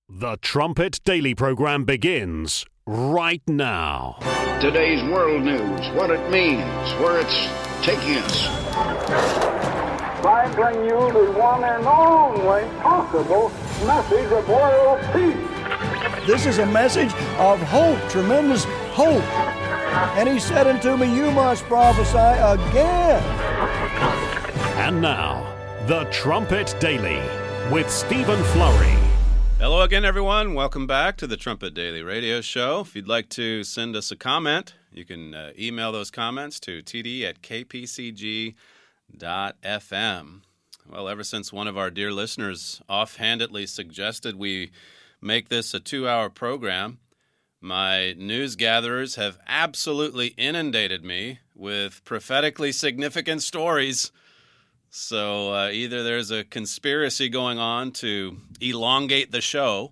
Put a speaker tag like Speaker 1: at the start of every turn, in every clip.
Speaker 1: The Trumpet Daily program begins right now.
Speaker 2: Today's world news, what it means, where it's taking us.
Speaker 3: I bring you the one and only possible message of world peace.
Speaker 4: This is a message of hope, tremendous hope. And he said unto me, you must prophesy again.
Speaker 1: And now, The Trumpet Daily with Stephen Flurry.
Speaker 5: Hello again, everyone. Welcome back to the Trumpet Daily Radio Show. If you'd like to send us a comment, you can email those comments to td@kpcg.fm. Well, ever since one of our dear listeners offhandedly suggested we make this a 2-hour program, my news gatherers have absolutely inundated me with prophetically significant stories. So either there's a conspiracy going on to elongate the show,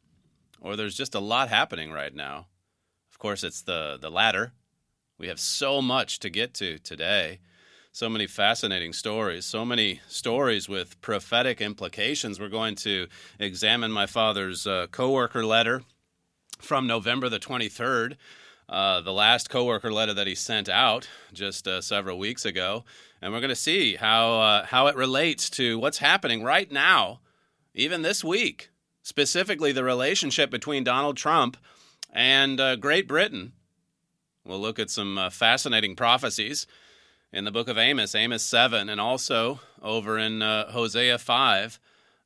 Speaker 5: or there's just a lot happening right now. Of course, it's the latter. We have so much to get to today, so many fascinating stories, so many stories with prophetic implications. We're going to examine my father's coworker letter from November the 23rd, the last coworker letter that he sent out just several weeks ago. And we're going to see how it relates to what's happening right now, even this week, specifically the relationship between Donald Trump and Great Britain. We'll look at some fascinating prophecies in the book of Amos, Amos 7, and also over in Hosea 5,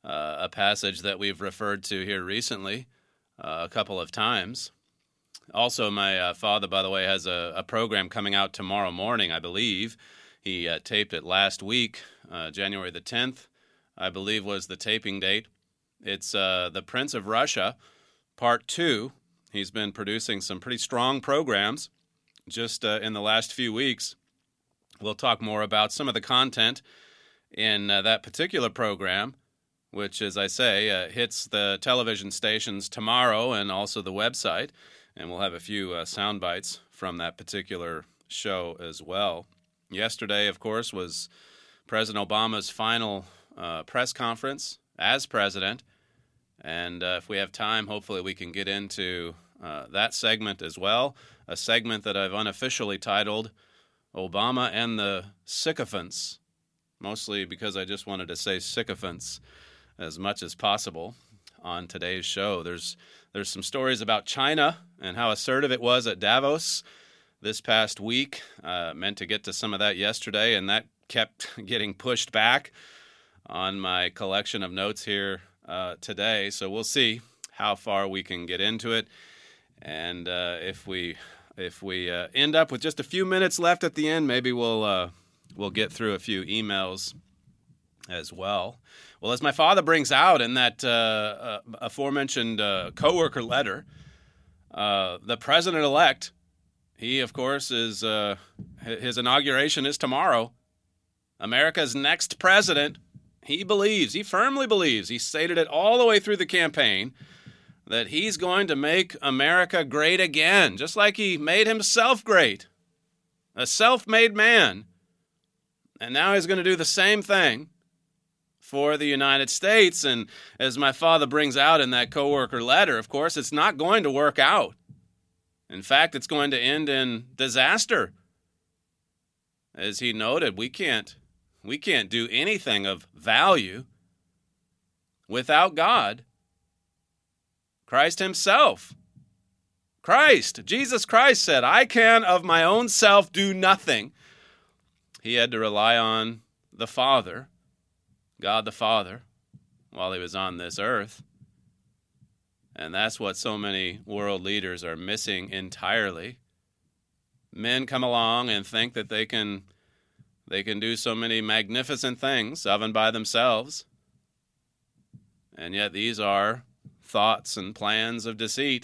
Speaker 5: a passage that we've referred to here recently a couple of times. Also, my father, by the way, has a program coming out tomorrow morning, I believe. He taped it last week, January the 10th, I believe was the taping date. It's The Prince of Russia, Part 2. He's been producing some pretty strong programs just in the last few weeks. We'll talk more about some of the content in that particular program, which, as I say, hits the television stations tomorrow and also the website. And we'll have a few sound bites from that particular show as well. Yesterday, of course, was President Obama's final press conference as president. And if we have time, hopefully we can get into that segment as well, a segment that I've unofficially titled Obama and the Sycophants, mostly because I just wanted to say sycophants as much as possible on today's show. There's some stories about China and how assertive it was at Davos this past week. Meant to get to some of that yesterday, and that kept getting pushed back on my collection of notes here today. So we'll see how far we can get into it, and if we end up with just a few minutes left at the end, maybe we'll get through a few emails as well. Well, as my father brings out in that aforementioned coworker letter, the president-elect, he, of course, is his inauguration is tomorrow. America's next president, he firmly believes, he stated it all the way through the campaign, that he's going to make America great again, just like he made himself great, a self-made man. And now he's going to do the same thing for the United States. And as my father brings out in that coworker letter, of course, it's not going to work out. In fact, it's going to end in disaster. As he noted, we can't do anything of value without God. Christ himself. Jesus Christ said, I can of my own self do nothing. He had to rely on the Father, God the Father, while he was on this earth. And that's what so many world leaders are missing entirely. Men come along and think that they can do so many magnificent things of and by themselves. And yet these are thoughts and plans of deceit.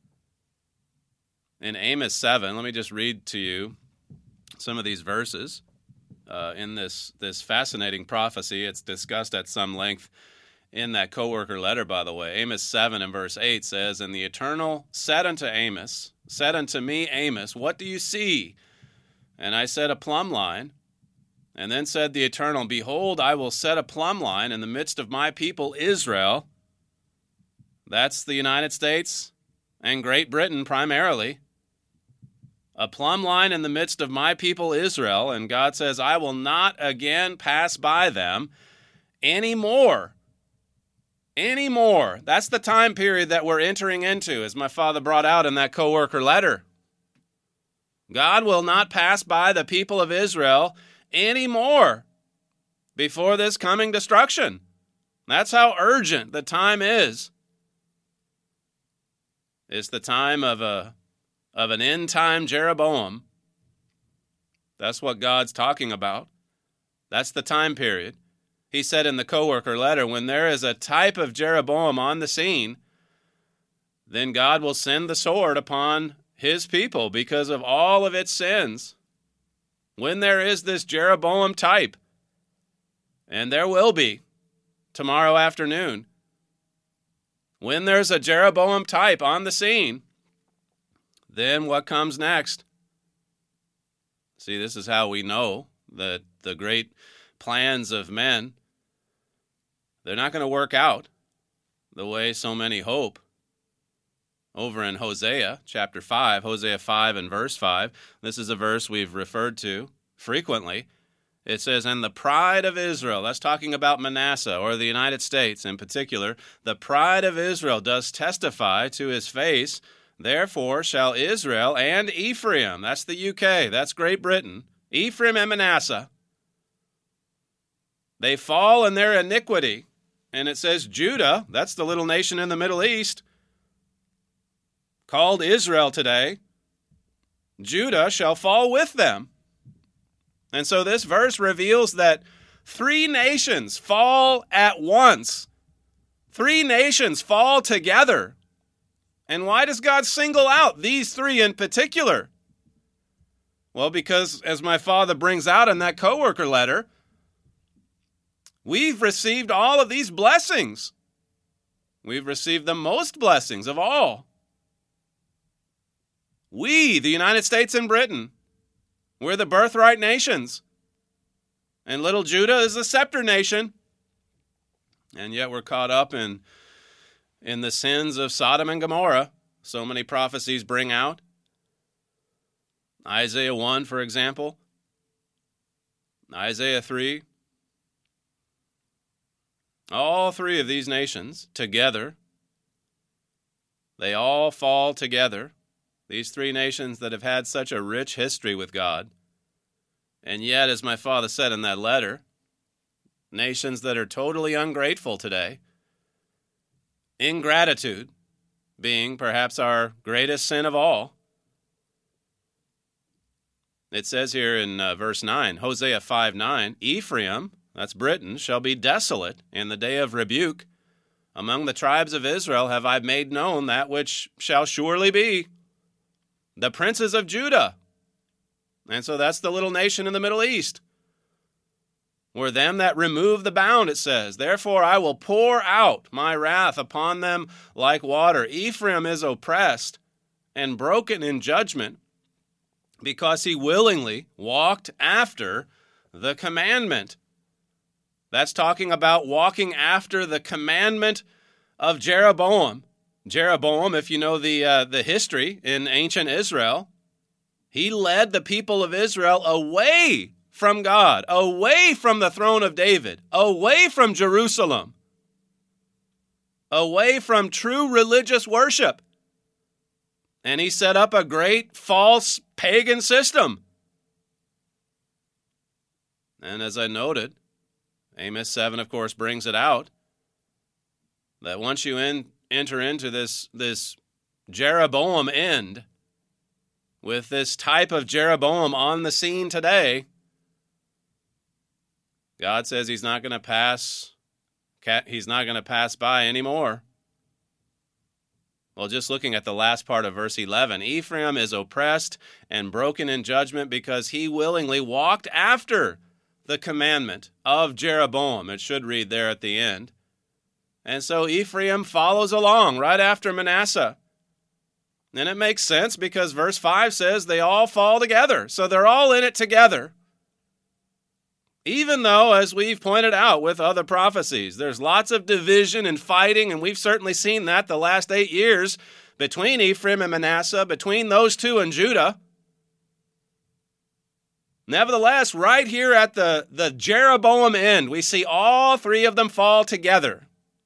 Speaker 5: In Amos 7, let me just read to you some of these verses in this fascinating prophecy. It's discussed at some length in that coworker letter, by the way. Amos 7 and verse 8 says, And the Eternal said unto me, Amos, what do you see? And I said, a plumb line. And then said the Eternal, Behold, I will set a plumb line in the midst of my people Israel. That's the United States and Great Britain primarily. A plumb line in the midst of my people Israel, and God says, I will not again pass by them anymore. Anymore. That's the time period that we're entering into, as my father brought out in that co-worker letter. God will not pass by the people of Israel anymore before this coming destruction. That's how urgent the time is. It's the time of an end-time Jeroboam. That's what God's talking about. That's the time period. He said in the co-worker letter, when there is a type of Jeroboam on the scene, then God will send the sword upon his people because of all of its sins. When there is this Jeroboam type, and there will be tomorrow afternoon, when there's a Jeroboam type on the scene, then what comes next? See, this is how we know that the great plans of men, they're not going to work out the way so many hope. Over in Hosea chapter 5, Hosea 5 and verse 5, this is a verse we've referred to frequently. It says, and the pride of Israel, that's talking about Manasseh or the United States in particular, the pride of Israel does testify to his face, therefore shall Israel and Ephraim, that's the UK, that's Great Britain, Ephraim and Manasseh, they fall in their iniquity. And it says Judah, that's the little nation in the Middle East, called Israel today, Judah shall fall with them. And so this verse reveals that 3 nations fall at once. 3 nations fall together. And why does God single out these 3 in particular? Well, because as my father brings out in that co-worker letter, we've received all of these blessings. We've received the most blessings of all. We, the United States and Britain, we're the birthright nations. And little Judah is the scepter nation. And yet we're caught up in the sins of Sodom and Gomorrah. So many prophecies bring out. Isaiah 1, for example. Isaiah 3. All 3 of these nations together, they all fall together. These 3 nations that have had such a rich history with God. And yet, as my father said in that letter, nations that are totally ungrateful today. Ingratitude being perhaps our greatest sin of all. It says here in verse 9, Hosea 5:9, Ephraim, that's Britain, shall be desolate in the day of rebuke. Among the tribes of Israel have I made known that which shall surely be. The princes of Judah. And so that's the little nation in the Middle East. Were them that remove the bound, it says. Therefore I will pour out my wrath upon them like water. Ephraim is oppressed and broken in judgment because he willingly walked after the commandment. That's talking about walking after the commandment of Jeroboam. Jeroboam, if you know the history in ancient Israel, he led the people of Israel away from God, away from the throne of David, away from Jerusalem, away from true religious worship. And he set up a great false pagan system. And as I noted, Amos 7, of course, brings it out, that once you enter into this Jeroboam end, with this type of Jeroboam on the scene today, God says he's not going to pass by anymore. Well, just looking at the last part of verse 11, Ephraim is oppressed and broken in judgment because he willingly walked after the commandment of Jeroboam. It should read there at the end. And so Ephraim follows along right after Manasseh. And it makes sense because verse 5 says they all fall together. So they're all in it together. Even though, as we've pointed out with other prophecies, there's lots of division and fighting, and we've certainly seen that the last 8 years between Ephraim and Manasseh, between those two and Judah. Nevertheless, right here at the Jeroboam end, we see all three of them fall together.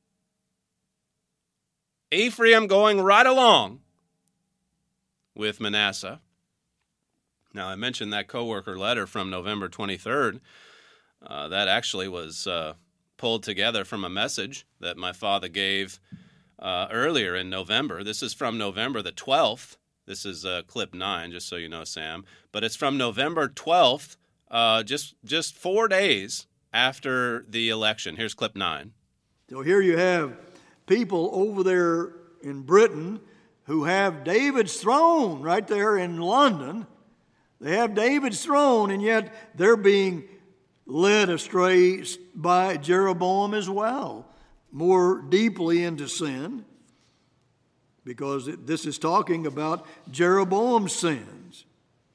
Speaker 5: Ephraim going right along with Manasseh. Now, I mentioned that coworker letter from November 23rd. That actually was pulled together from a message that my father gave earlier in November. This is from November the 12th. This is clip 9, just so you know, Sam. But it's from November 12th, just 4 days after the election. Here's clip 9.
Speaker 4: So here you have people over there in Britain who have David's throne right there in London. They have David's throne, and yet they're being led astray by Jeroboam as well, more deeply into sin, because this is talking about Jeroboam's sins.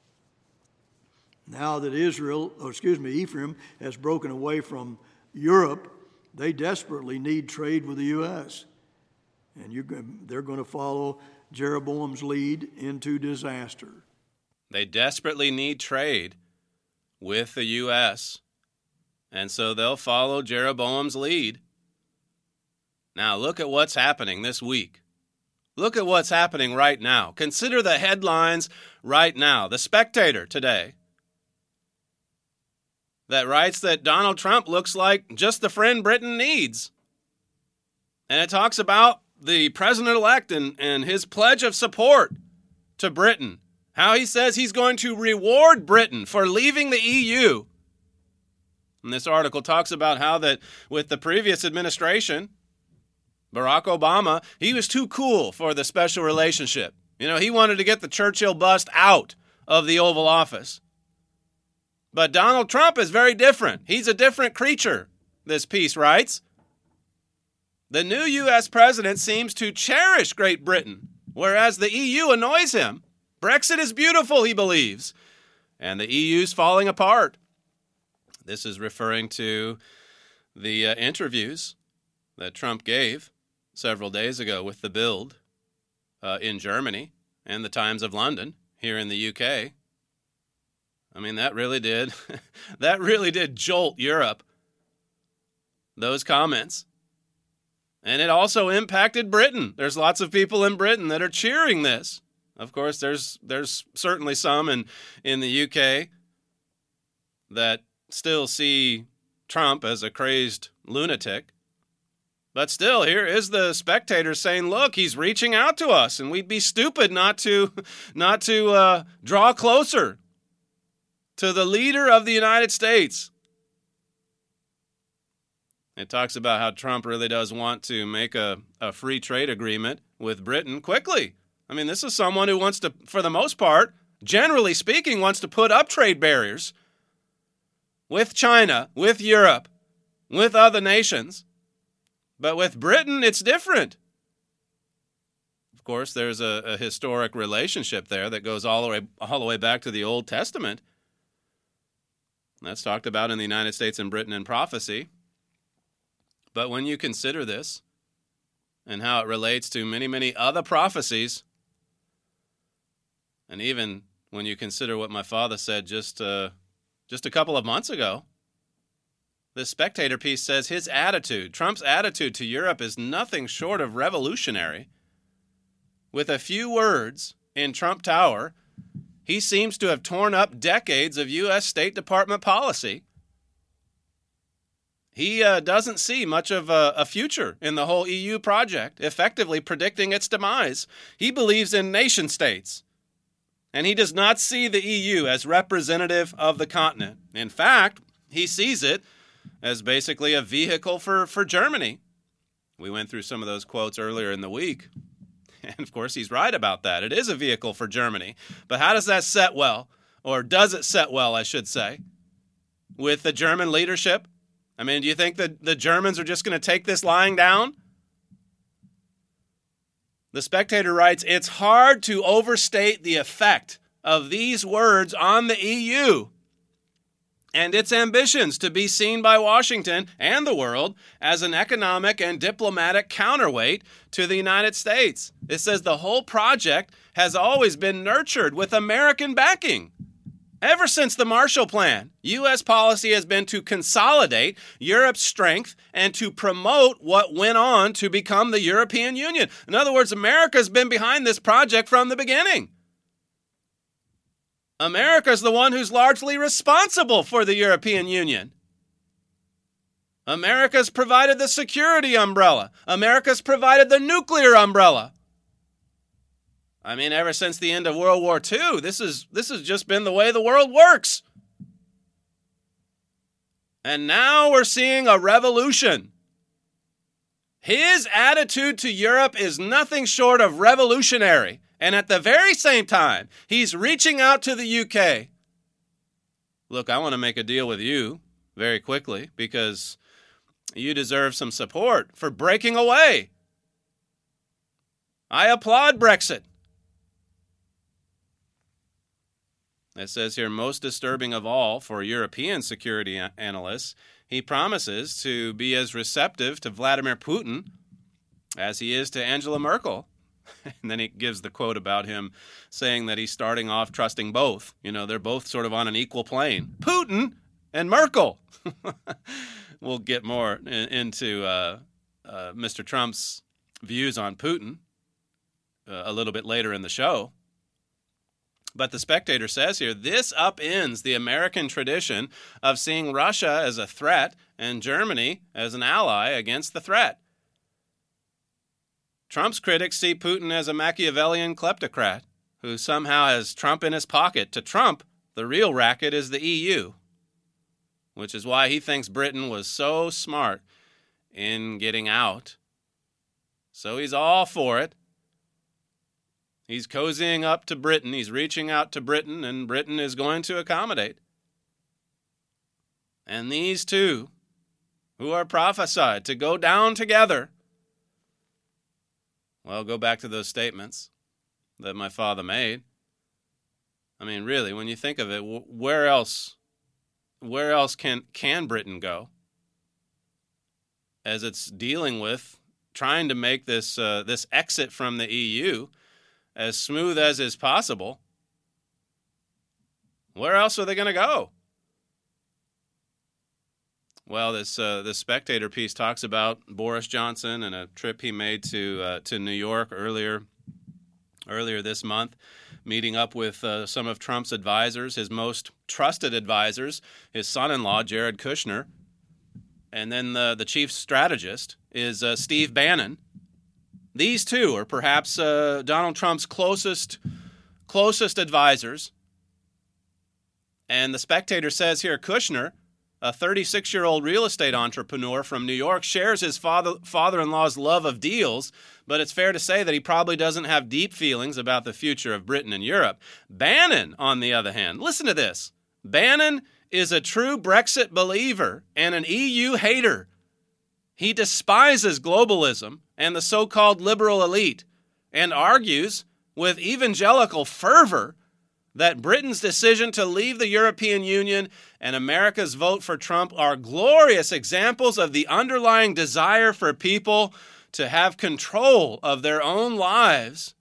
Speaker 4: Now that Ephraim has broken away from Europe, they desperately need trade with the U.S., and they're going to follow Jeroboam's lead into disaster.
Speaker 5: They desperately need trade with the U.S., and so they'll follow Jeroboam's lead. Now, look at what's happening this week. Look at what's happening right now. Consider the headlines right now. The Spectator today that writes that Donald Trump looks like just the friend Britain needs. And it talks about the president-elect and his pledge of support to Britain. How he says he's going to reward Britain for leaving the EU. And this article talks about how that with the previous administration, Barack Obama, he was too cool for the special relationship. He wanted to get the Churchill bust out of the Oval Office. But Donald Trump is very different. He's a different creature, this piece writes. The new U.S. president seems to cherish Great Britain, whereas the EU annoys him. Brexit is beautiful, he believes, and the EU's falling apart. This is referring to the interviews that Trump gave several days ago with The Bild in Germany and the Times of London here in the UK. I mean, that really did jolt Europe, those comments. And it also impacted Britain. There's lots of people in Britain that are cheering this. Of course, there's certainly some in the UK that still see Trump as a crazed lunatic. But still, here is the Spectator saying, look, he's reaching out to us, and we'd be stupid not to draw closer to the leader of the United States. It talks about how Trump really does want to make a free trade agreement with Britain quickly. I mean, this is someone who wants to, for the most part, generally speaking, wants to put up trade barriers with China, with Europe, with other nations. But with Britain, it's different. Of course, there's a historic relationship there that goes all the way back to the Old Testament. That's talked about in the United States and Britain in prophecy. But when you consider this and how it relates to many, many other prophecies, and even when you consider what my father said just a couple of months ago, the Spectator piece says his attitude, Trump's attitude to Europe, is nothing short of revolutionary. With a few words in Trump Tower, he seems to have torn up decades of U.S. State Department policy. He doesn't see much of a future in the whole EU project, effectively predicting its demise. He believes in nation states, and he does not see the EU as representative of the continent. In fact, he sees it as basically a vehicle for Germany. We went through some of those quotes earlier in the week. And of course, he's right about that. It is a vehicle for Germany. But how does that set well? Or does it set well, I should say, with the German leadership? I mean, do you think that the Germans are just going to take this lying down? The Spectator writes, it's hard to overstate the effect of these words on the EU. and its ambitions to be seen by Washington and the world as an economic and diplomatic counterweight to the United States. It says the whole project has always been nurtured with American backing. Ever since the Marshall Plan, U.S. policy has been to consolidate Europe's strength and to promote what went on to become the European Union. In other words, America's been behind this project from the beginning. America's the one who's largely responsible for the European Union. America's provided the security umbrella. America's provided the nuclear umbrella. I mean, ever since the end of World War II, this has just been the way the world works. And now we're seeing a revolution. His attitude to Europe is nothing short of revolutionary. And at the very same time, he's reaching out to the UK. Look, I want to make a deal with you very quickly because you deserve some support for breaking away. I applaud Brexit. It says here, most disturbing of all for European security analysts, he promises to be as receptive to Vladimir Putin as he is to Angela Merkel. And then he gives the quote about him saying that he's starting off trusting both. You know, they're both sort of on an equal plane. Putin and Merkel. We'll get more into Mr. Trump's views on Putin a little bit later in the show. But the Spectator says here, this upends the American tradition of seeing Russia as a threat and Germany as an ally against the threat. Trump's critics see Putin as a Machiavellian kleptocrat who somehow has Trump in his pocket. To Trump, the real racket is the EU, which is why he thinks Britain was so smart in getting out. So he's all for it. He's cozying up to Britain. He's reaching out to Britain, and Britain is going to accommodate. And these two, who are prophesied to go down together, well, go back to those statements that my father made. I mean, really, when you think of it, where else can Britain go as it's dealing with trying to make this exit from the EU as smooth as is possible? Where else are they going to go? Well, this Spectator piece talks about Boris Johnson and a trip he made to New York earlier this month, meeting up with some of Trump's advisors, his most trusted advisors, his son-in-law, Jared Kushner, and then the chief strategist is Steve Bannon. These two are perhaps Donald Trump's closest advisors. And the Spectator says here, Kushner, a 36-year-old real estate entrepreneur from New York, shares his father-in-law's love of deals, but it's fair to say that he probably doesn't have deep feelings about the future of Britain and Europe. Bannon, on the other hand, listen to this. Bannon is a true Brexit believer and an EU hater. He despises globalism and the so-called liberal elite and argues with evangelical fervor that Britain's decision to leave the European Union and America's vote for Trump are glorious examples of the underlying desire for people to have control of their own lives.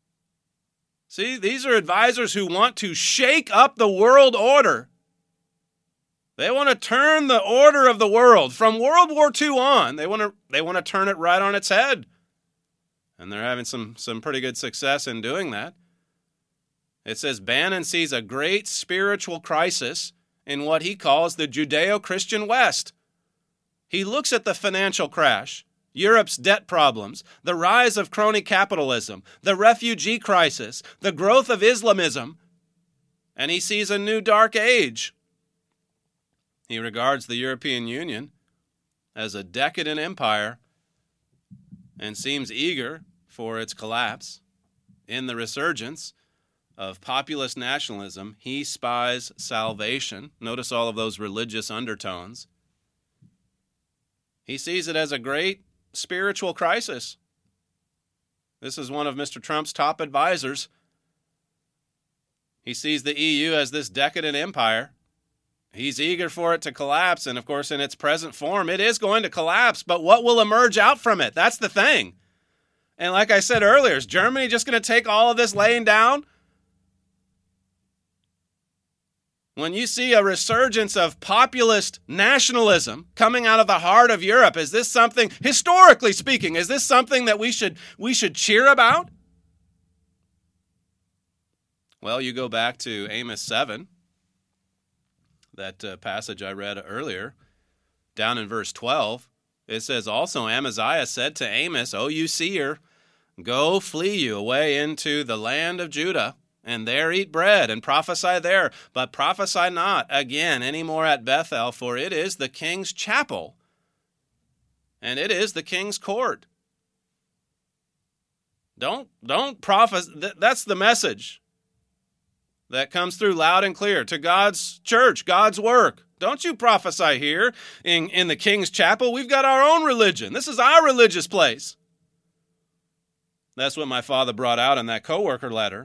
Speaker 5: See, these are advisors who want to shake up the world order. They want to turn the order of the world from World War II on. They want to turn it right on its head. And they're having some pretty good success in doing that. It says Bannon sees a great spiritual crisis in what he calls the Judeo-Christian West. He looks at the financial crash, Europe's debt problems, the rise of crony capitalism, the refugee crisis, the growth of Islamism, and he sees a new dark age. He regards the European Union as a decadent empire and seems eager for its collapse. In the resurgence of populist nationalism, he spies salvation. Notice all of those religious undertones. He sees it as a great spiritual crisis. This is one of Mr. Trump's top advisors. He sees the EU as this decadent empire, He's eager for it to collapse, and of course, in its present form, it is going to collapse, but what will emerge out from it? That's the thing. And like I said earlier, is Germany just going to take all of this laying down? When you see a resurgence of populist nationalism coming out of the heart of Europe, is this something, historically speaking, is this something that we should cheer about? Well, you go back to Amos 7, that passage I read earlier, down in verse 12. It says, also Amaziah said to Amos, O you seer, go flee you away into the land of Judah, and there eat bread, and prophesy there, but prophesy not again any more at Bethel, for it is the king's chapel, and it is the king's court. Don't prophesy. That's the message that comes through loud and clear to God's church, God's work. Don't you prophesy here in the king's chapel. We've got our own religion. This is our religious place. That's what my father brought out in that co-worker letter.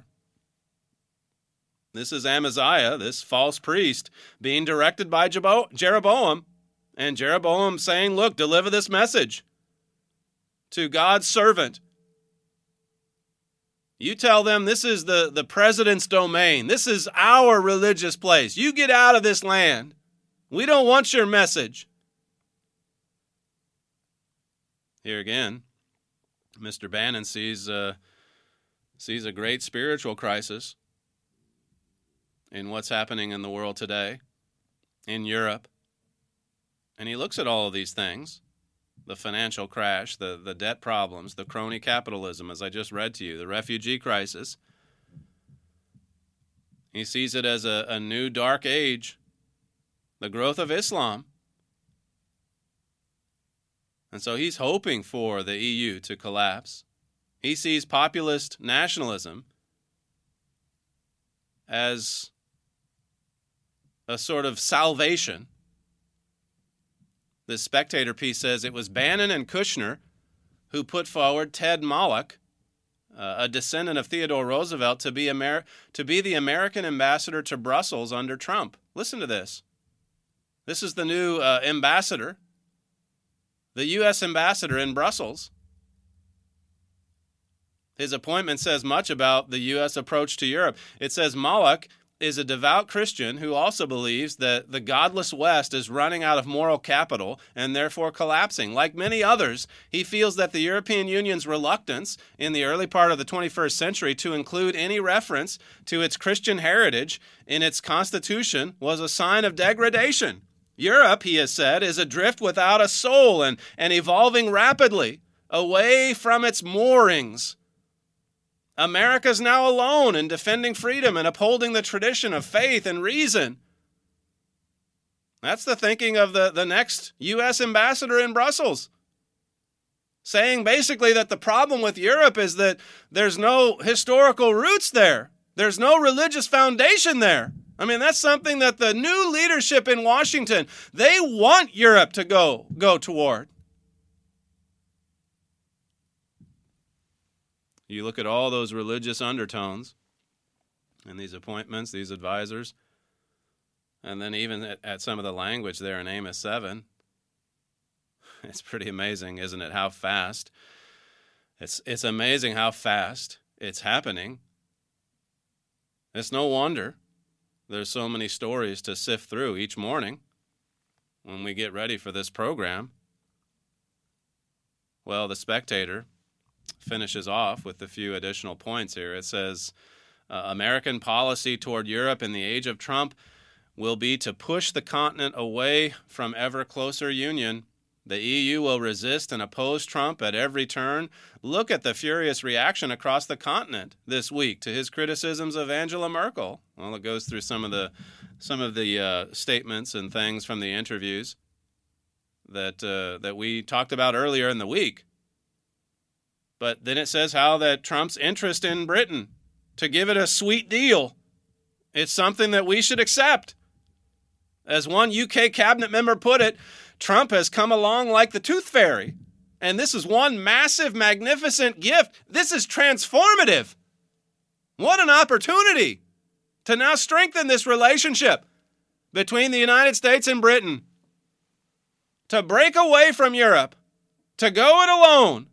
Speaker 5: This is Amaziah, this false priest, being directed by Jeroboam, and Jeroboam saying, look, deliver this message to God's servant. You tell them this is the president's domain. This is our religious place. You get out of this land. We don't want your message. Here again, Mr. Bannon sees a great spiritual crisis in what's happening in the world today, in Europe. And he looks at all of these things, the financial crash, the debt problems, the crony capitalism, as I just read to you, the refugee crisis. He sees it as a new dark age, the growth of Islam. And so he's hoping for the EU to collapse. He sees populist nationalism as a sort of salvation. The Spectator piece says it was Bannon and Kushner who put forward Ted Malloch, a descendant of Theodore Roosevelt, to be the American ambassador to Brussels under Trump. Listen to this. This is the new ambassador, the U.S. ambassador in Brussels. His appointment says much about the U.S. approach to Europe. It says Malloch is a devout Christian who also believes that the godless West is running out of moral capital and therefore collapsing. Like many others, he feels that the European Union's reluctance in the early part of the 21st century to include any reference to its Christian heritage in its constitution was a sign of degradation. Europe, he has said, is adrift without a soul and evolving rapidly away from its moorings. America's now alone in defending freedom and upholding the tradition of faith and reason. That's the thinking of the next U.S. ambassador in Brussels, saying basically that the problem with Europe is that there's no historical roots there. There's no religious foundation there. I mean, that's something that the new leadership in Washington, they want Europe to go toward. You look at all those religious undertones in these appointments, these advisors, and then even at some of the language there in Amos 7. It's pretty amazing, isn't it, how fast? It's amazing how fast it's happening. It's no wonder there's so many stories to sift through each morning when we get ready for this program. Well, the Spectator finishes off with a few additional points here. It says, American policy toward Europe in the age of Trump will be to push the continent away from ever closer union. The EU will resist and oppose Trump at every turn. Look at the furious reaction across the continent this week to his criticisms of Angela Merkel. Well, it goes through some of the statements and things from the interviews that we talked about earlier in the week. But then it says how that Trump's interest in Britain, to give it a sweet deal, it's something that we should accept. As one UK cabinet member put it, Trump has come along like the tooth fairy. And this is one massive, magnificent gift. This is transformative. What an opportunity to now strengthen this relationship. between the United States and Britain to break away from Europe, to go it alone.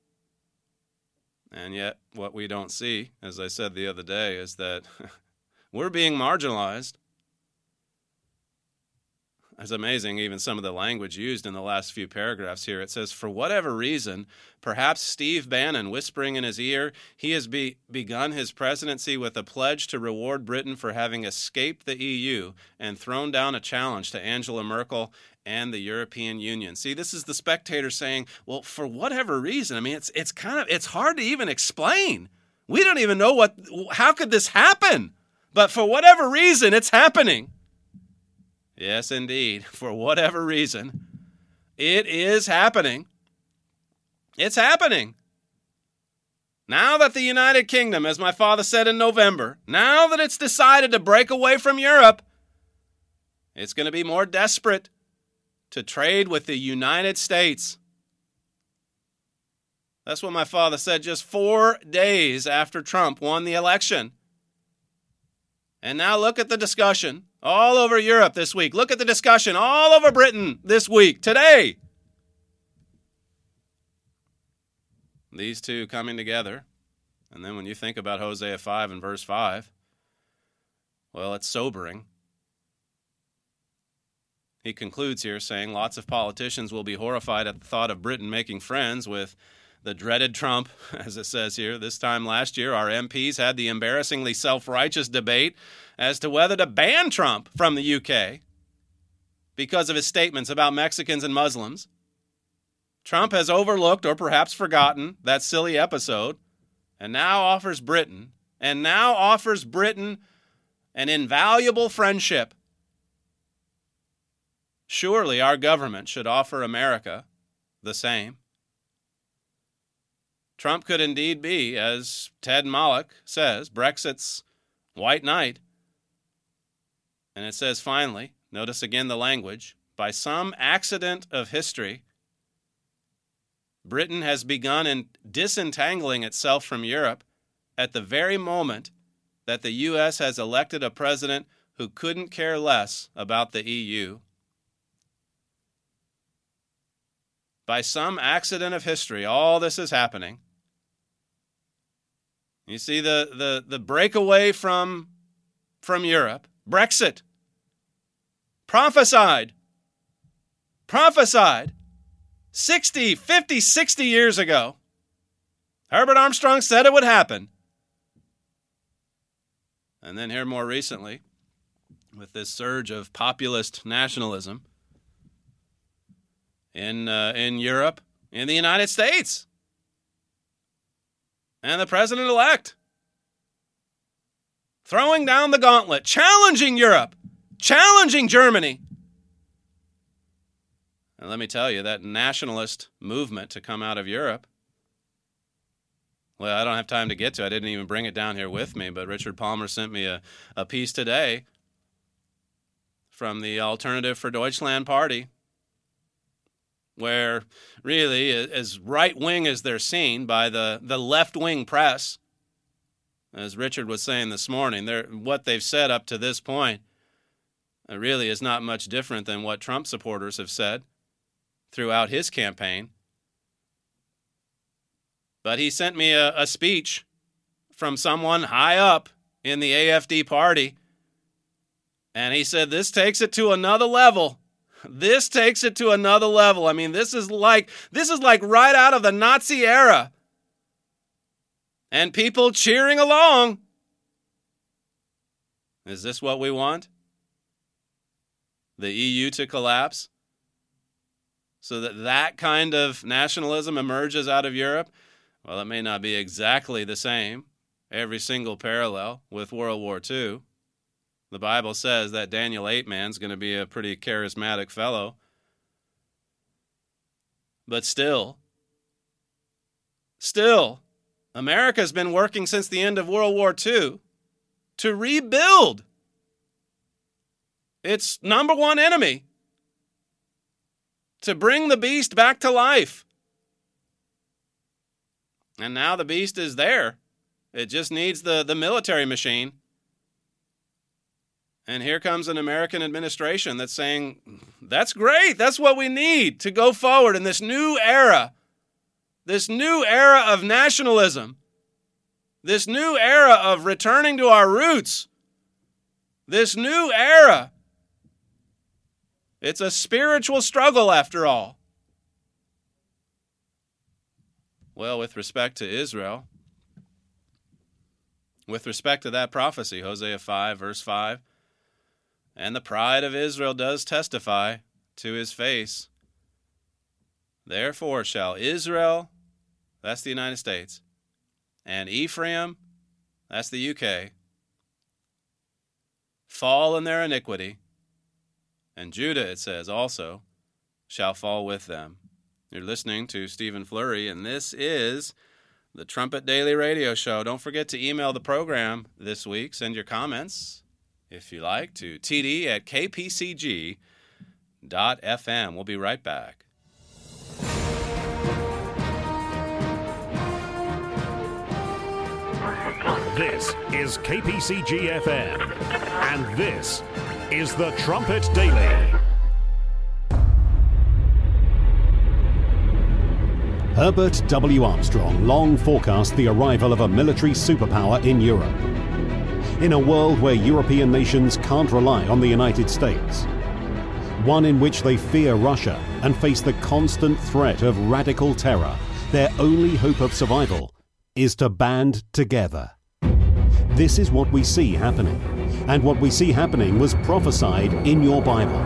Speaker 5: And yet, what we don't see, as I said the other day, is that we're being marginalized. It's amazing, even some of the language used in the last few paragraphs here. It says, for whatever reason, perhaps Steve Bannon whispering in his ear, he has begun his presidency with a pledge to reward Britain for having escaped the EU and thrown down a challenge to Angela Merkel and the European Union. See, this is the Spectator saying, well, for whatever reason, I mean, it's hard to even explain. We don't even know how could this happen? But for whatever reason, it's happening. Yes, indeed. For whatever reason, it is happening. It's happening. Now that the United Kingdom, as my father said in November, now that it's decided to break away from Europe, it's going to be more desperate to trade with the United States. That's what my father said just 4 days after Trump won the election. And now look at the discussion all over Europe this week. Look at the discussion all over Britain this week, today. These two coming together. And then when you think about Hosea 5 and verse 5, well, it's sobering. He concludes here saying, lots of politicians will be horrified at the thought of Britain making friends with the dreaded Trump, as it says here. This time last year, our MPs had the embarrassingly self-righteous debate as to whether to ban Trump from the UK because of his statements about Mexicans and Muslims. Trump has overlooked or perhaps forgotten that silly episode and now offers Britain an invaluable friendship. Surely our government should offer America the same. Trump could indeed be, as Ted Malloch says, Brexit's white knight. And it says finally, notice again the language, by some accident of history, Britain has begun disentangling itself from Europe at the very moment that the U.S. has elected a president who couldn't care less about the EU. By some accident of history, all this is happening. You see the breakaway from Europe, Brexit, prophesied 60 years ago. Herbert Armstrong said it would happen. And then here more recently, with this surge of populist nationalism in Europe, in the United States, and the president-elect throwing down the gauntlet, challenging Europe, challenging Germany. And let me tell you, that nationalist movement to come out of Europe, well, I don't have time to get to it. I didn't even bring it down here with me, but Richard Palmer sent me a piece today from the Alternative for Deutschland party, where really, as right-wing as they're seen by the left-wing press, as Richard was saying this morning, what they've said up to this point really is not much different than what Trump supporters have said throughout his campaign. But he sent me a speech from someone high up in the AfD party, and he said, this takes it to another level. This takes it to another level. I mean, this is like right out of the Nazi era. And people cheering along. Is this what we want? The EU to collapse? So that kind of nationalism emerges out of Europe? Well, it may not be exactly the same, every single parallel with World War II. The Bible says that Daniel 8 man's going to be a pretty charismatic fellow. But still, America's been working since the end of World War II to rebuild its number one enemy, to bring the beast back to life. And now the beast is there. It just needs the military machine. And here comes an American administration that's saying, that's great. That's what we need to go forward in this new era of nationalism, this new era of returning to our roots, this new era. It's a spiritual struggle after all. Well, with respect to Israel, with respect to that prophecy, Hosea 5, verse 5, and the pride of Israel does testify to his face. Therefore shall Israel, that's the United States, and Ephraim, that's the UK, fall in their iniquity, and Judah, it says also, shall fall with them. You're listening to Stephen Flurry, and this is the Trumpet Daily Radio Show. Don't forget to email the program this week. Send your comments, if you like, to td@kpcg.fm. We'll be right back.
Speaker 1: This is KPCG-FM, and this is the Trumpet Daily.
Speaker 6: Herbert W. Armstrong long forecast the arrival of a military superpower in Europe. In a world where European nations can't rely on the United States, one in which they fear Russia and face the constant threat of radical terror, their only hope of survival is to band together. This is what we see happening, and what we see happening was prophesied in your Bible.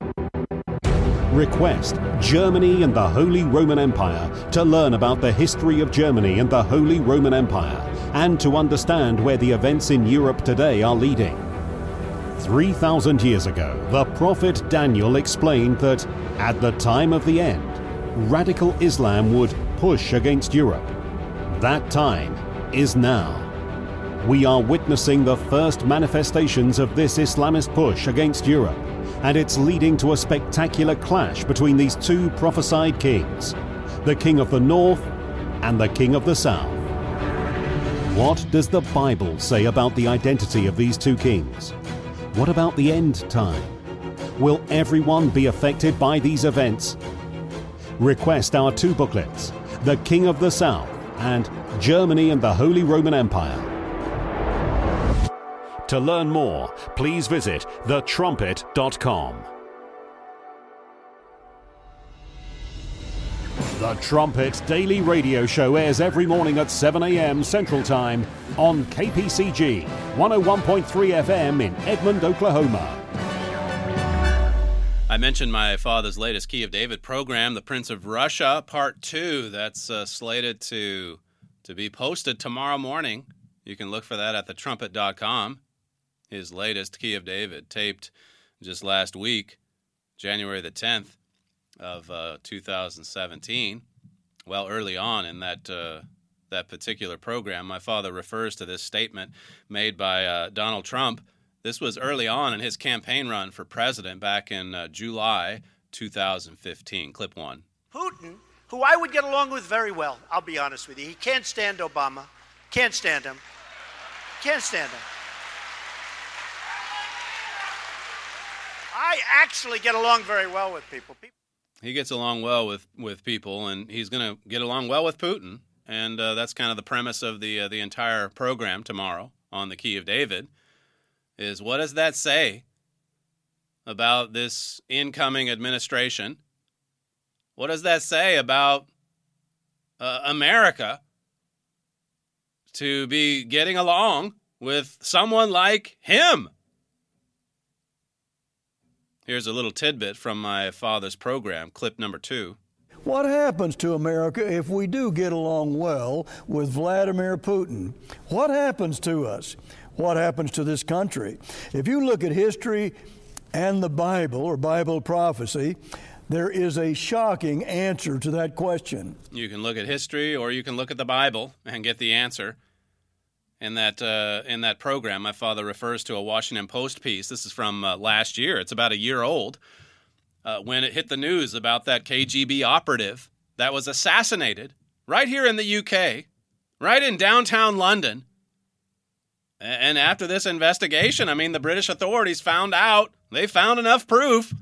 Speaker 6: Request Germany and the Holy Roman Empire to learn about the history of Germany and the Holy Roman Empire, and to understand where the events in Europe today are leading. 3,000 years ago, the prophet Daniel explained that at the time of the end, radical Islam would push against Europe. That time is now. We are witnessing the first manifestations of this Islamist push against Europe, and it's leading to a spectacular clash between these two prophesied kings, the king of the north and the king of the south. What does the Bible say about the identity of these two kings? What about the end time? Will everyone be affected by these events? Request our two booklets, The King of the South and Germany and the Holy Roman Empire.
Speaker 1: To learn more, please visit thetrumpet.com. The Trumpet Daily Radio Show airs every morning at 7 a.m. Central Time on KPCG 101.3 FM in Edmond, Oklahoma.
Speaker 5: I mentioned my father's latest Key of David program, The Prince of Russia, Part 2. That's slated to be posted tomorrow morning. You can look for that at thetrumpet.com. His latest Key of David, taped just last week, January the 10th of 2017. Well, early on in that particular program, my father refers to this statement made by Donald Trump. This was early on in his campaign run for president back in July 2015. Clip 1.
Speaker 7: Putin, who I would get along with very well, I'll be honest with you. He can't stand Obama. Can't stand him. Can't stand him. I actually get along very well with people.
Speaker 5: He gets along well with people, and he's going to get along well with Putin. And that's kind of the premise of the entire program tomorrow on the Key of David, is what does that say about this incoming administration? What does that say about America to be getting along with someone like him? Here's a little tidbit from my father's program, clip number 2.
Speaker 4: What happens to America if we do get along well with Vladimir Putin? What happens to us? What happens to this country? If you look at history and the Bible, or Bible prophecy, there is a shocking answer to that question.
Speaker 5: You can look at history or you can look at the Bible and get the answer. In that program, my father refers to a Washington Post piece. This is from last year. It's about a year old. When it hit the news about that KGB operative that was assassinated right here in the UK, right in downtown London, And after this investigation, I mean, the British authorities found out, they found enough proof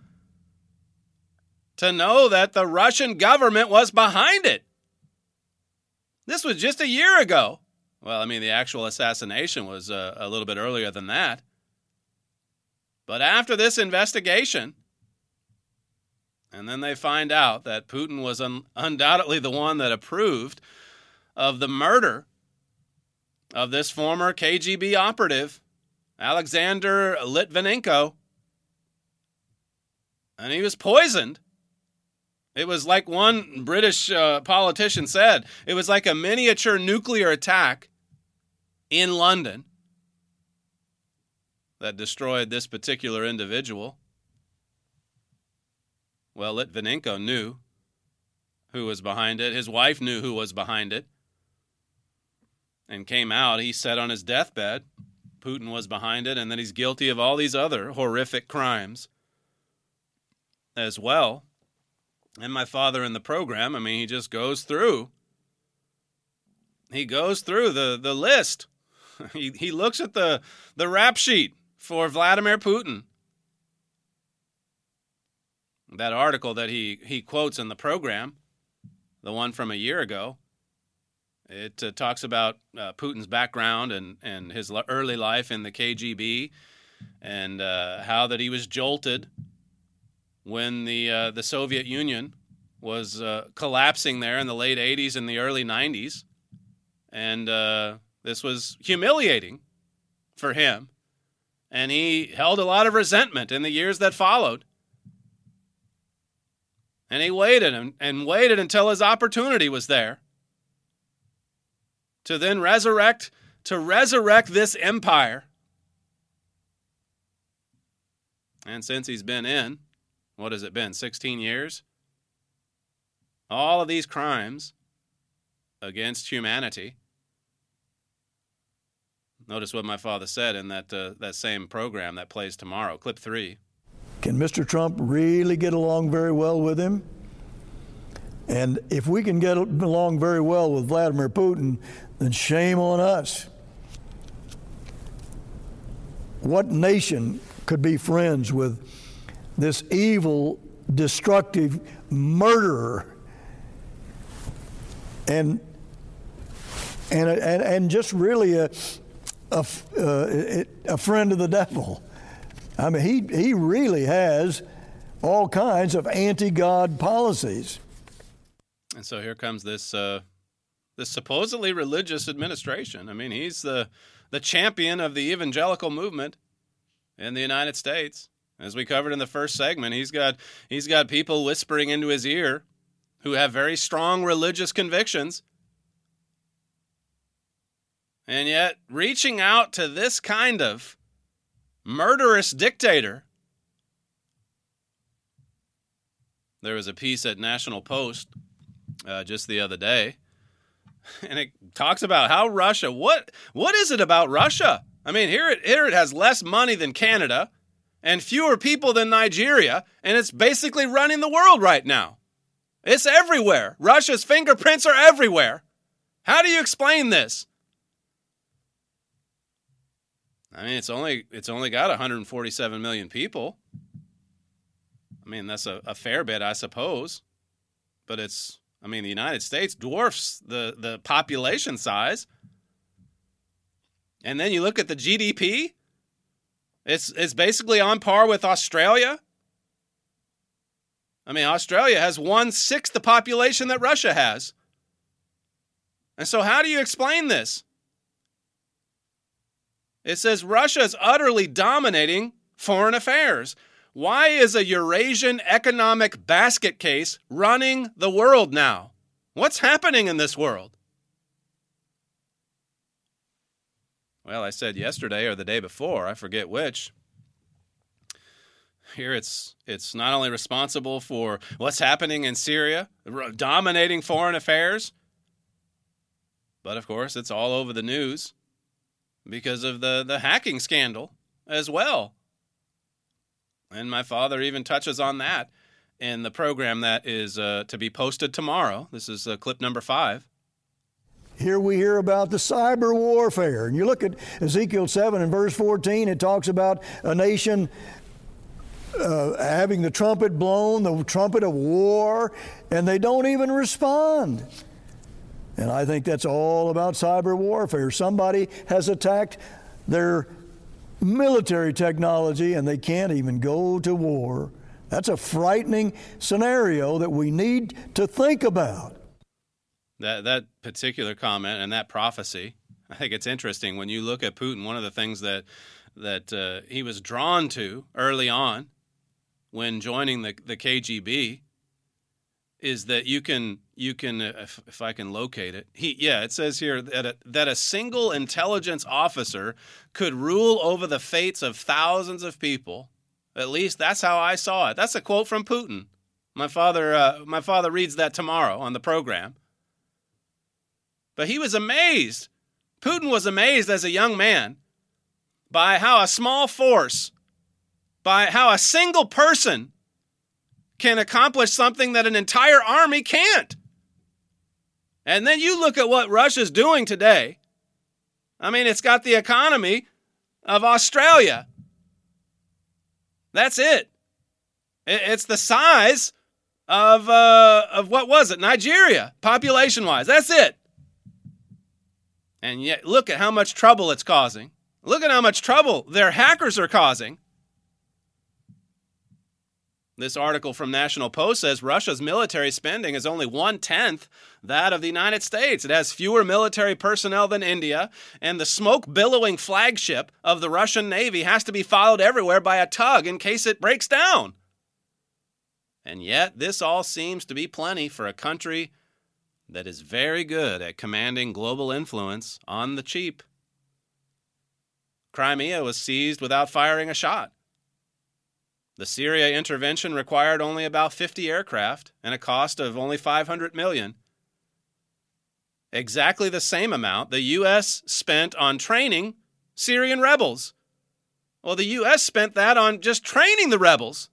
Speaker 5: to know that the Russian government was behind it. This was just a year ago. Well, I mean, the actual assassination was a little bit earlier than that. But after this investigation, and then they find out that Putin was undoubtedly the one that approved of the murder of this former KGB operative, Alexander Litvinenko. And he was poisoned. It was like one British politician said, it was like a miniature nuclear attack in London that destroyed this particular individual. Well, Litvinenko knew who was behind it. His wife knew who was behind it. And came out, he said on his deathbed, Putin was behind it, and that he's guilty of all these other horrific crimes as well. And my father in the program, I mean, he just goes through. He goes through the list. He looks at the rap sheet for Vladimir Putin. That article that he quotes in the program, the one from a year ago, it talks about Putin's background and his early life in the KGB, and how that he was jolted when the Soviet Union was collapsing there in the late 80s and the early 90s. And this was humiliating for him. And he held a lot of resentment in the years that followed. And he waited and waited until his opportunity was there to then resurrect this empire. And since he's been in, what has it been, 16 years? All of these crimes against humanity. Notice what my father said in that same program that plays tomorrow, clip 3.
Speaker 4: Can Mr. Trump really get along very well with him? And if we can get along very well with Vladimir Putin, then shame on us. What nation could be friends with this evil, destructive murderer and just really a friend of the devil? I mean, he really has all kinds of anti-God policies.
Speaker 5: And so here comes this supposedly religious administration. I mean, he's the champion of the evangelical movement in the United States. As we covered in the first segment, he's got people whispering into his ear who have very strong religious convictions. And yet, reaching out to this kind of murderous dictator. There was a piece at National Post just the other day, and it talks about how Russia, what is it about Russia? I mean, here it has less money than Canada and fewer people than Nigeria, and it's basically running the world right now. It's everywhere. Russia's fingerprints are everywhere. How do you explain this? I mean, it's only got 147 million people. I mean, that's a fair bit, I suppose. But the United States dwarfs the population size. And then you look at the GDP. It's basically on par with Australia. I mean, Australia has 1/6 the population that Russia has. And so how do you explain this? It says Russia is utterly dominating foreign affairs. Why is a Eurasian economic basket case running the world now? What's happening in this world? Well, I said yesterday or the day before, I forget which. Here it's not only responsible for what's happening in Syria, dominating foreign affairs, but of course it's all over the news because of the hacking scandal as well. And my father even touches on that in the program that is to be posted tomorrow. This is clip number 5.
Speaker 4: Here we hear about the cyber warfare. And you look at Ezekiel 7 and verse 14, it talks about a nation having the trumpet blown, the trumpet of war, and they don't even respond. And I think that's all about cyber warfare. Somebody has attacked their military technology and they can't even go to war. That's a frightening scenario that we need to think about.
Speaker 5: That particular comment and that prophecy, I think it's interesting. When you look at Putin, one of the things that he was drawn to early on when joining the KGB is that you can if I can locate it. It says here that a single intelligence officer could rule over the fates of thousands of people. At least that's how I saw it. That's a quote from Putin. My father reads that tomorrow on the program. But he was amazed. Putin was amazed as a young man by how a small force, by how a single person can accomplish something that an entire army can't. And then you look at what Russia's doing today. I mean, it's got the economy of Australia. That's it. It's the size of what was it? Nigeria, population-wise. That's it. And yet, look at how much trouble it's causing. Look at how much trouble their hackers are causing. This article from National Post says Russia's military spending is only 1/10 that of the United States. It has fewer military personnel than India, and the smoke-billowing flagship of the Russian Navy has to be followed everywhere by a tug in case it breaks down. And yet, this all seems to be plenty for a country that is very good at commanding global influence on the cheap. Crimea was seized without firing a shot. The Syria intervention required only about 50 aircraft and a cost of only $500 million. Exactly the same amount the U.S. spent on training Syrian rebels. Well, the U.S. spent that on just training the rebels.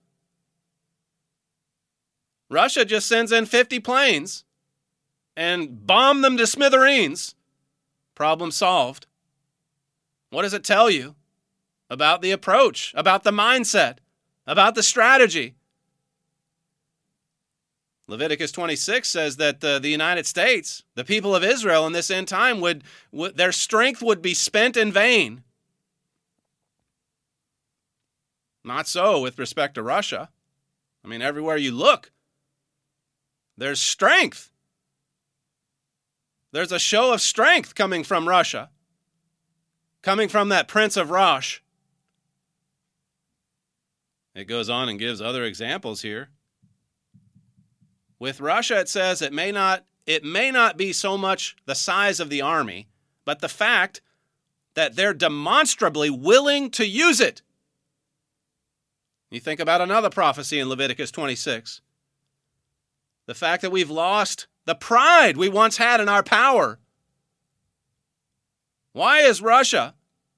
Speaker 5: Russia just sends in 50 planes and bomb them to smithereens. Problem solved. What does it tell you about the approach, about the mindset, about the strategy? Leviticus 26 says that the United States, the people of Israel in this end time, would their strength would be spent in vain. Not so with respect to Russia. I mean, everywhere you look, there's strength. There's a show of strength coming from Russia, coming from that Prince of Rosh. It goes on and gives other examples here. With Russia, it says it may not be so much the size of the army, but the fact that they're demonstrably willing to use it. You think about another prophecy in Leviticus 26. The fact that we've lost the pride we once had in our power. Why is Russia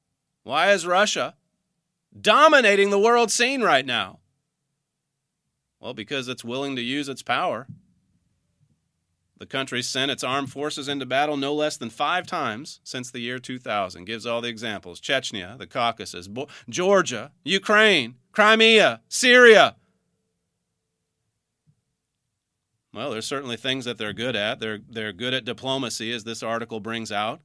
Speaker 5: dominating the world scene right now? Well, because it's willing to use its power. The country sent its armed forces into battle no less than 5 times since the year 2000. Gives all the examples. Chechnya, the Caucasus, Georgia, Ukraine, Crimea, Syria. Well, there's certainly things that they're good at. They're good at diplomacy, as this article brings out.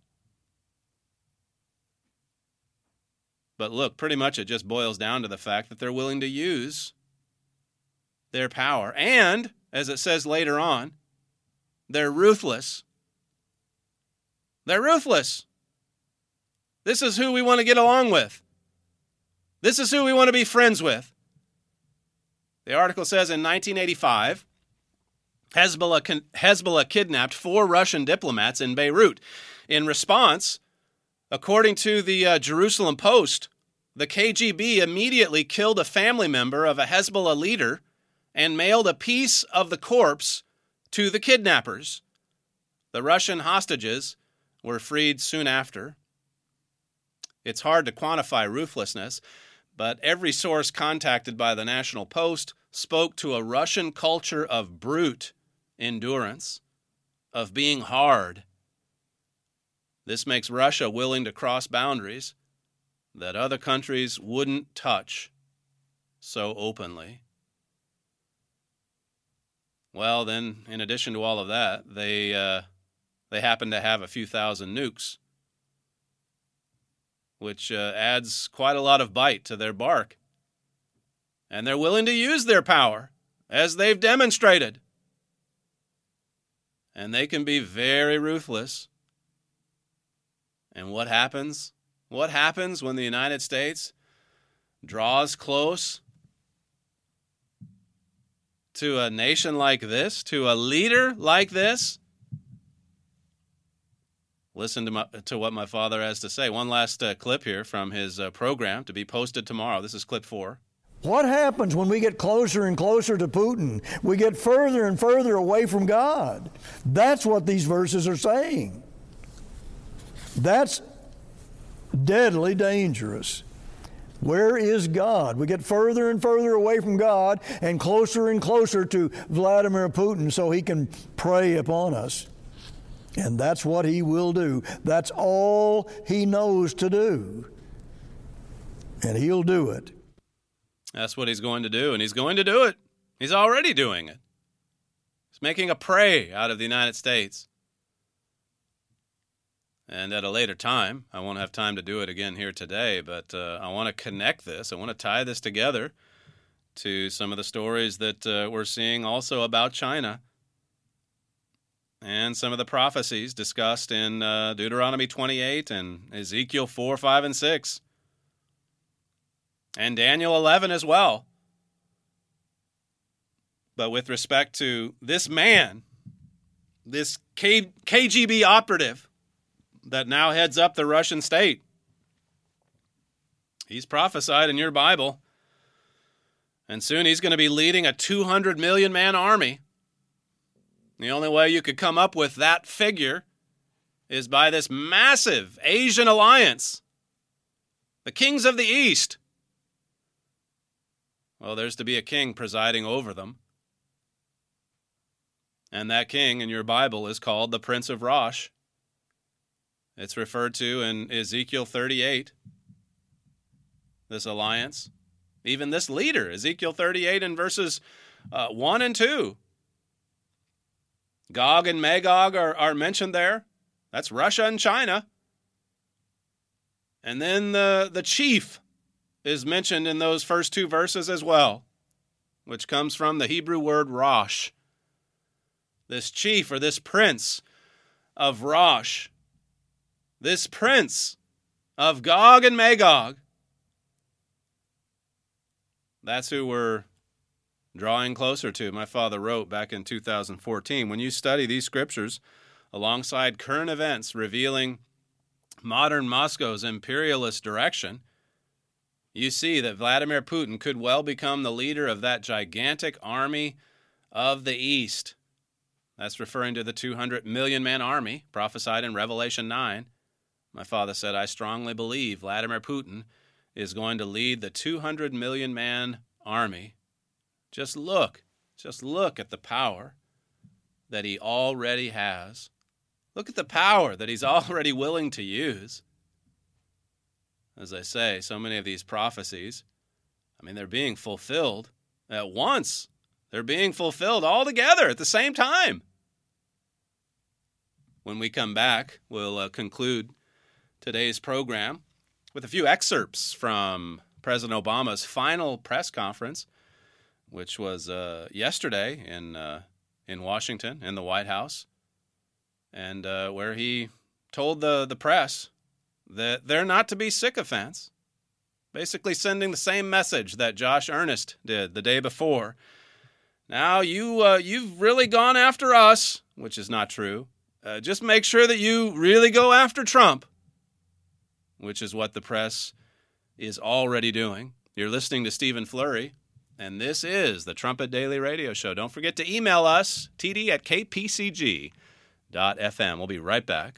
Speaker 5: But look, pretty much it just boils down to the fact that they're willing to use their power. And, as it says later on, they're ruthless. They're ruthless. This is who we want to get along with. This is who we want to be friends with. The article says in 1985, Hezbollah kidnapped 4 Russian diplomats in Beirut. In response, according to the Jerusalem Post, the KGB immediately killed a family member of a Hezbollah leader and mailed a piece of the corpse to the kidnappers. The Russian hostages were freed soon after. It's hard to quantify ruthlessness, but every source contacted by the National Post spoke to a Russian culture of brute endurance, of being hard, This makes Russia willing to cross boundaries that other countries wouldn't touch so openly. Well, then, in addition to all of that, they happen to have a few thousand nukes, which adds quite a lot of bite to their bark. And they're willing to use their power, as they've demonstrated. And they can be very ruthless. And what happens? What happens when the United States draws close to a nation like this, to a leader like this? Listen to what my father has to say. One last clip here from his program to be posted tomorrow. This is clip 4.
Speaker 4: What happens when we get closer and closer to Putin? We get further and further away from God. That's what these verses are saying. That's deadly dangerous. Where is God? We get further and further away from God and closer to Vladimir Putin so he can prey upon us. And that's what he will do. That's all he knows to do. And he'll do it.
Speaker 5: That's what he's going to do, and he's going to do it. He's already doing it. He's making a prey out of the United States. And at a later time, I won't have time to do it again here today, but I want to connect this. I want to tie this together to some of the stories that we're seeing also about China and some of the prophecies discussed in Deuteronomy 28 and Ezekiel 4, 5, and 6. And Daniel 11 as well. But with respect to this man, this KGB operative that now heads up the Russian state, he's prophesied in your Bible. And soon he's going to be leading a 200 million man army. The only way you could come up with that figure is by this massive Asian alliance, the kings of the East. Well, there's to be a king presiding over them. And that king in your Bible is called the Prince of Rosh. It's referred to in Ezekiel 38, this alliance. Even this leader, Ezekiel 38 in verses 1 and 2. Gog and Magog are mentioned there. That's Russia and China. And then the chief is mentioned in those first 2 verses as well, which comes from the Hebrew word Rosh. This chief or this prince of Rosh, this prince of Gog and Magog, that's who we're drawing closer to. My father wrote back in 2014, when you study these scriptures alongside current events revealing modern Moscow's imperialist direction, you see that Vladimir Putin could well become the leader of that gigantic army of the East. That's referring to the 200 million man army prophesied in Revelation 9. My father said, I strongly believe Vladimir Putin is going to lead the 200 million man army. Just look at the power that he already has. Look at the power that he's already willing to use. As I say, so many of these prophecies, they're being fulfilled at once. They're being fulfilled all together at the same time. When we come back, we'll conclude today's program with a few excerpts from President Obama's final press conference, which was yesterday in Washington, in the White House, and where he told the press that they're not to be sycophants, basically sending the same message that Josh Earnest did the day before. Now, you've really gone after us, which is not true. Just make sure that you really go after Trump, which is what the press is already doing. You're listening to Stephen Flurry, and this is the Trumpet Daily Radio Show. Don't forget to email us, td@kpcg.fm. We'll be right back.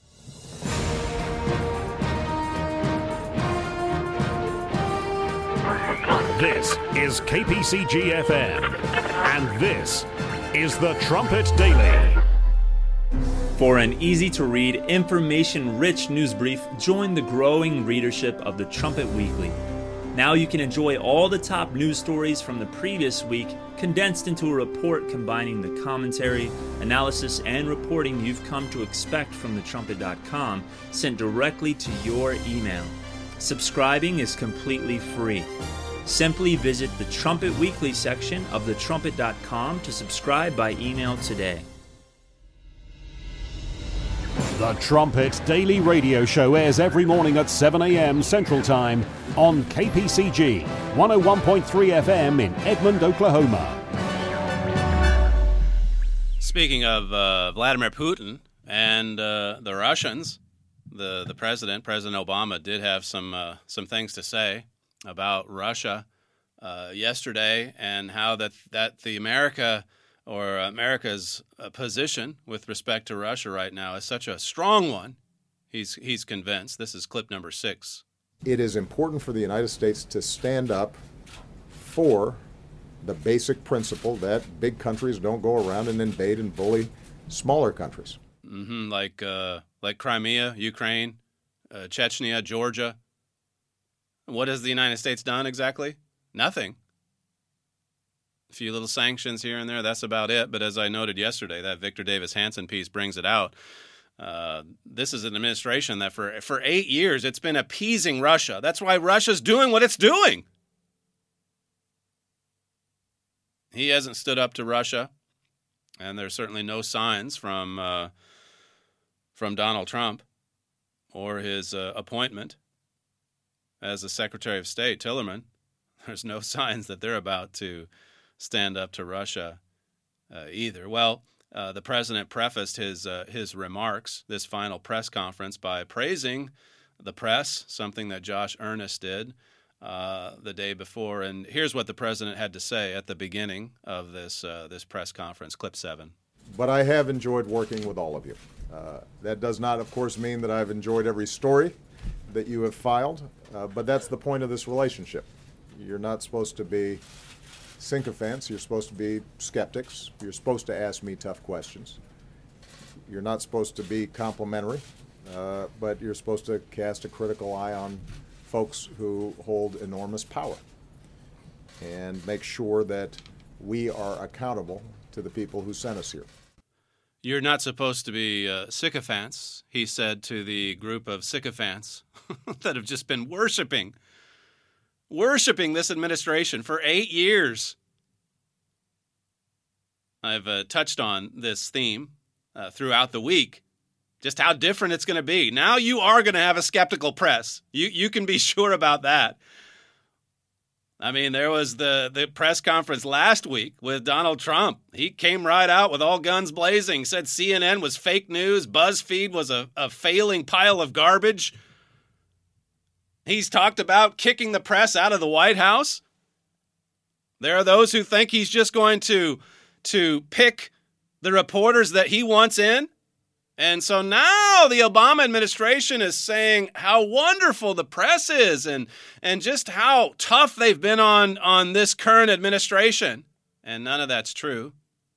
Speaker 1: This is KPCG-FM, and this is the Trumpet Daily.
Speaker 8: For an easy-to-read, information-rich news brief, join the growing readership of the Trumpet Weekly. Now you can enjoy all the top news stories from the previous week condensed into a report combining the commentary, analysis, and reporting you've come to expect from thetrumpet.com, sent directly to your email. Subscribing is completely free. Simply visit the Trumpet Weekly section of thetrumpet.com to subscribe by email today.
Speaker 1: The Trumpet Daily Radio Show airs every morning at 7 a.m. Central Time on KPCG 101.3 FM in Edmond, Oklahoma.
Speaker 5: Speaking of Vladimir Putin and the Russians, the President Obama, did have some things to say about Russia yesterday, and how that the America's position with respect to Russia right now is such a strong one. He's convinced. This is clip number 6.
Speaker 9: It is important for the United States to stand up for the basic principle that big countries don't go around and invade and bully smaller countries.
Speaker 5: Mm-hmm, like Crimea, Ukraine, Chechnya, Georgia. What has the United States done exactly? Nothing. A few little sanctions here and there, that's about it. But as I noted yesterday, that Victor Davis Hanson piece brings it out. This is an administration that for 8 years it's been appeasing Russia. That's why Russia's doing what it's doing. He hasn't stood up to Russia, and there's certainly no signs from Donald Trump or his appointment as the Secretary of State, Tillerman. There's no signs that they're about to stand up to Russia either. Well, the president prefaced his remarks, this final press conference, by praising the press, something that Josh Earnest did the day before. And here's what the president had to say at the beginning of this press conference, clip 7.
Speaker 9: But I have enjoyed working with all of you. That does not, of course, mean that I've enjoyed every story that you have filed, but that's the point of this relationship. You're not supposed to be sycophants. You're supposed to be skeptics. You're supposed to ask me tough questions. You're not supposed to be complimentary, but you're supposed to cast a critical eye on folks who hold enormous power and make sure that we are accountable to the people who sent us here.
Speaker 5: You're not supposed to be sycophants, he said to the group of sycophants that have just been worshiping this administration for 8 years. I've touched on this theme throughout the week, just how different it's going to be. Now you are going to have a skeptical press. You can be sure about that. I mean, there was the press conference last week with Donald Trump. He came right out with all guns blazing, said CNN was fake news, BuzzFeed was a failing pile of garbage. He's talked about kicking the press out of the White House. There are those who think he's just going to pick the reporters that he wants in. And so now the Obama administration is saying how wonderful the press is and just how tough they've been on this current administration. And none of that's true.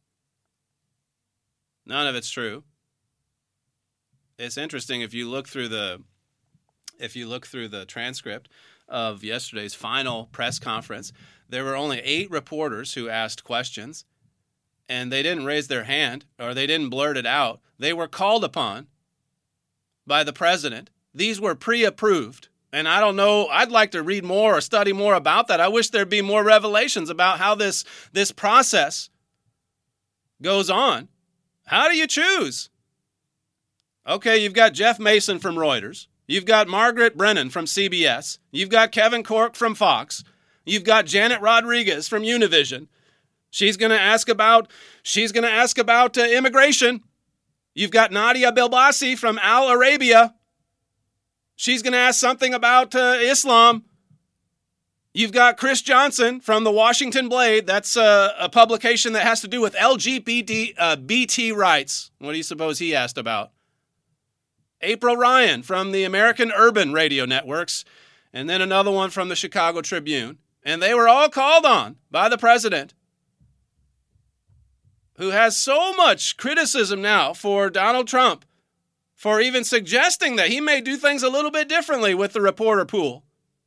Speaker 5: None of it's true. It's interesting if you look through the transcript of yesterday's final press conference, there were only 8 reporters who asked questions, and they didn't raise their hand or they didn't blurt it out. They were called upon by the president. These were pre-approved. And I don't know, I'd like to read more or study more about that. I wish there'd be more revelations about how this process goes on. How do you choose? Okay, you've got Jeff Mason from Reuters. You've got Margaret Brennan from CBS. You've got Kevin Corke from Fox. You've got Janet Rodriguez from Univision. She's going to ask about immigration. You've got Nadia Bilbassi from Al Arabiya. She's going to ask something about Islam. You've got Chris Johnson from the Washington Blade. That's a publication that has to do with LGBT rights. What do you suppose he asked about? April Ryan from the American Urban Radio Networks, and then another one from the Chicago Tribune. And they were all called on by the president who has so much criticism now for Donald Trump for even suggesting that he may do things a little bit differently with the reporter pool.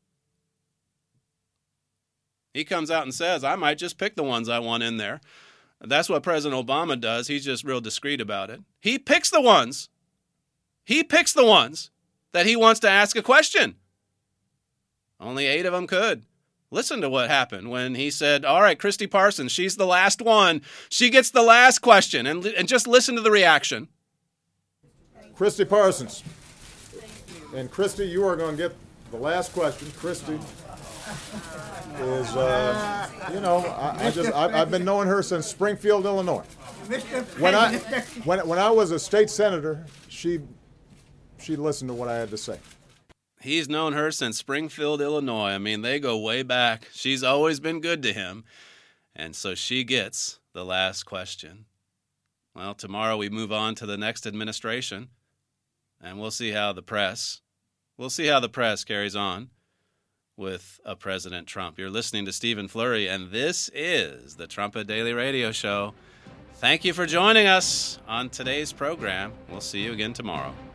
Speaker 5: He comes out and says, I might just pick the ones I want in there. That's what President Obama does. He's just real discreet about it. He picks the ones. He picks the ones that he wants to ask a question. Only 8 of them could. Listen to what happened when he said, all right, Christy Parsons, she's the last one. She gets the last question. And just listen to the reaction.
Speaker 9: Christy Parsons. And Christy, you are going to get the last question. Christy is, I've been knowing her since Springfield, Illinois. When I was a state senator, she listened to what I had to say.
Speaker 5: He's known her since Springfield, Illinois. I mean, they go way back. She's always been good to him. And so she gets the last question. Well, tomorrow we move on to the next administration, and we'll see how the press carries on with a President Trump. You're listening to Stephen Flurry, and this is the Trumpet Daily Radio Show. Thank you for joining us on today's program. We'll see you again tomorrow.